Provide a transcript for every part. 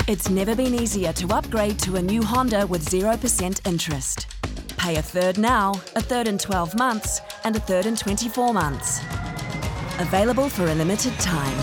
It's never been easier to upgrade to a new Honda with 0% interest. Pay a third now, a third in 12 months, and a third in 24 months. Available for a limited time.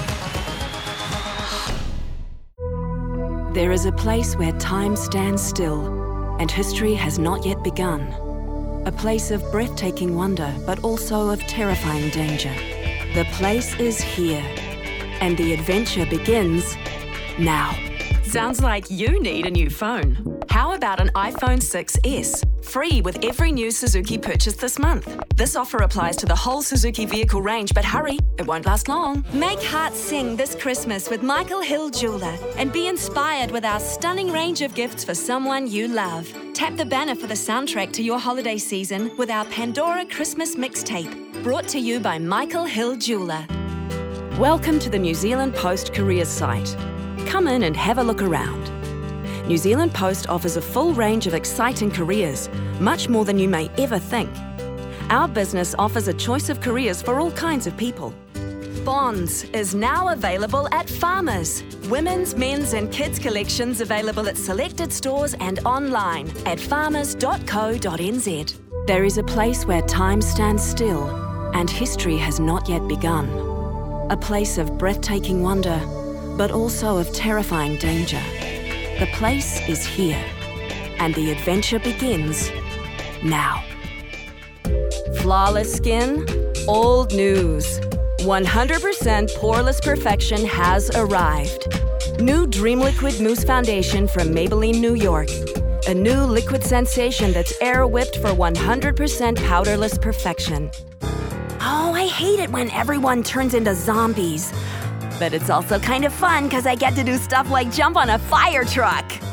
There is a place where time stands still and history has not yet begun. A place of breathtaking wonder, but also of terrifying danger. The place is here, and the adventure begins now. Sounds like you need a new phone. How about an iPhone 6s? Free with every new Suzuki purchase this month. This offer applies to the whole Suzuki vehicle range, but hurry, it won't last long. Make hearts sing this Christmas with Michael Hill Jeweller and be inspired with our stunning range of gifts for someone you love. Tap the banner for the soundtrack to your holiday season with our Pandora Christmas mixtape, brought to you by Michael Hill Jeweller. Welcome to the New Zealand Post careers site. Come in and have a look around. New Zealand Post offers a full range of exciting careers, much more than you may ever think. Our business offers a choice of careers for all kinds of people. Bonds is now available at Farmers. Women's, men's and kids collections available at selected stores and online at farmers.co.nz. There is a place where time stands still and history has not yet begun. A place of breathtaking wonder, but also of terrifying danger. The place is here, and the adventure begins now. Flawless skin, old news. 100% poreless perfection has arrived. New Dream Liquid Mousse Foundation from Maybelline, New York. A new liquid sensation that's air whipped for 100% powderless perfection. Oh, I hate it when everyone turns into zombies. But it's also kind of fun because I get to do stuff like jump on a fire truck.